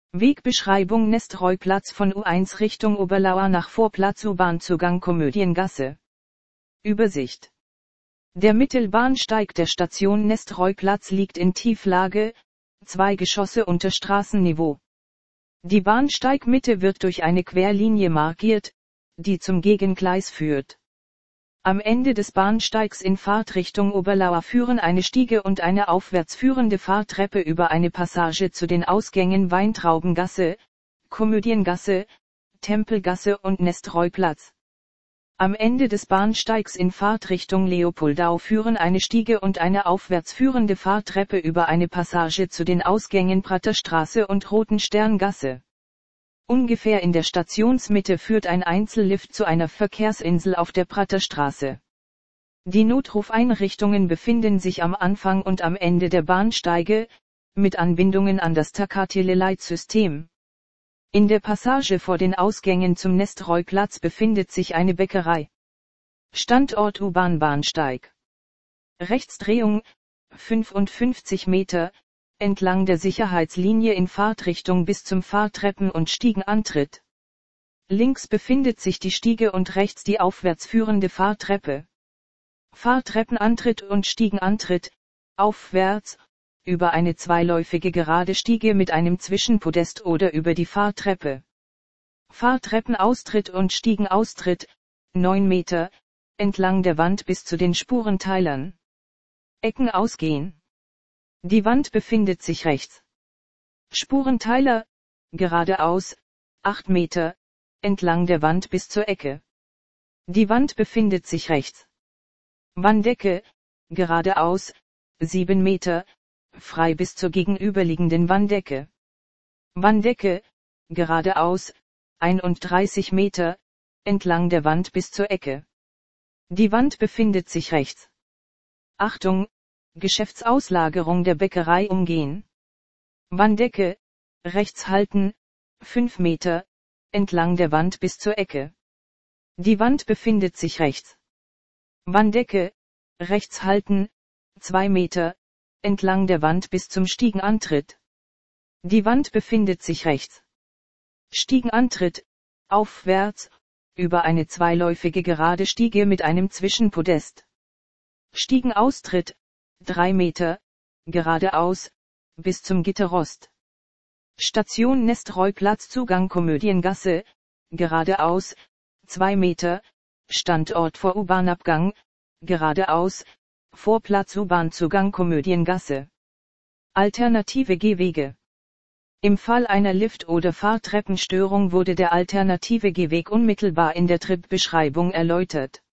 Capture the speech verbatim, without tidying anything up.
Wegbeschreibung Nestroy-Platz von U eins Richtung Oberlauer nach Vorplatz U-Bahn-Zugang Komödiengasse. Übersicht. Der Mittelbahnsteig der Station Nestroy-Platz liegt in Tieflage, zwei Geschosse unter Straßenniveau. Die Bahnsteigmitte wird durch eine Querlinie markiert, die zum Gegengleis führt. Am Ende des Bahnsteigs in Fahrtrichtung Oberlauer führen eine Stiege und eine aufwärts führende Fahrtreppe über eine Passage zu den Ausgängen Weintraubengasse, Komödiengasse, Tempelgasse und Nestroy-Platz. Am Ende des Bahnsteigs in Fahrtrichtung Leopoldau führen eine Stiege und eine aufwärts führende Fahrtreppe über eine Passage zu den Ausgängen Praterstraße und Rotensterngasse. Ungefähr in der Stationsmitte führt ein Einzellift zu einer Verkehrsinsel auf der Praterstraße. Die Notrufeinrichtungen befinden sich am Anfang und am Ende der Bahnsteige, mit Anbindungen an das Takateleleitsystem. In der Passage vor den Ausgängen zum Nestroy-Platz befindet sich eine Bäckerei. Standort U-Bahn-Bahnsteig. Rechtsdrehung, fünfundfünfzig Meter, entlang der Sicherheitslinie in Fahrtrichtung bis zum Fahrtreppen- und Stiegenantritt. Links befindet sich die Stiege und rechts die aufwärts führende Fahrtreppe. Fahrtreppenantritt und Stiegenantritt, aufwärts, über eine zweiläufige gerade Stiege mit einem Zwischenpodest oder über die Fahrtreppe. Fahrtreppenaustritt und Stiegenaustritt, neun Meter, entlang der Wand bis zu den Spurenteilern. Ecken ausgehen. Die Wand befindet sich rechts. Spurenteiler, geradeaus, acht Meter, entlang der Wand bis zur Ecke. Die Wand befindet sich rechts. Wanddecke, geradeaus, sieben Meter, frei bis zur gegenüberliegenden Wanddecke. Wanddecke, geradeaus, einunddreißig Meter, entlang der Wand bis zur Ecke. Die Wand befindet sich rechts. Achtung! Geschäftsauslagerung der Bäckerei umgehen. Wanddecke, rechts halten, fünf Meter, entlang der Wand bis zur Ecke. Die Wand befindet sich rechts. Wanddecke, rechts halten, zwei Meter, entlang der Wand bis zum Stiegenantritt. Die Wand befindet sich rechts. Stiegenantritt, aufwärts, über eine zweiläufige gerade Stiege mit einem Zwischenpodest. Stiegenaustritt, drei Meter, geradeaus, bis zum Gitterrost. Station Nestroy-Platz Zugang Komödiengasse, geradeaus, zwei Meter, Standort vor U-Bahn-Abgang, geradeaus, Vorplatz U-Bahn-Zugang Komödiengasse. Alternative Gehwege. Im Fall einer Lift- oder Fahrtreppenstörung wurde der alternative Gehweg unmittelbar in der Tripbeschreibung erläutert.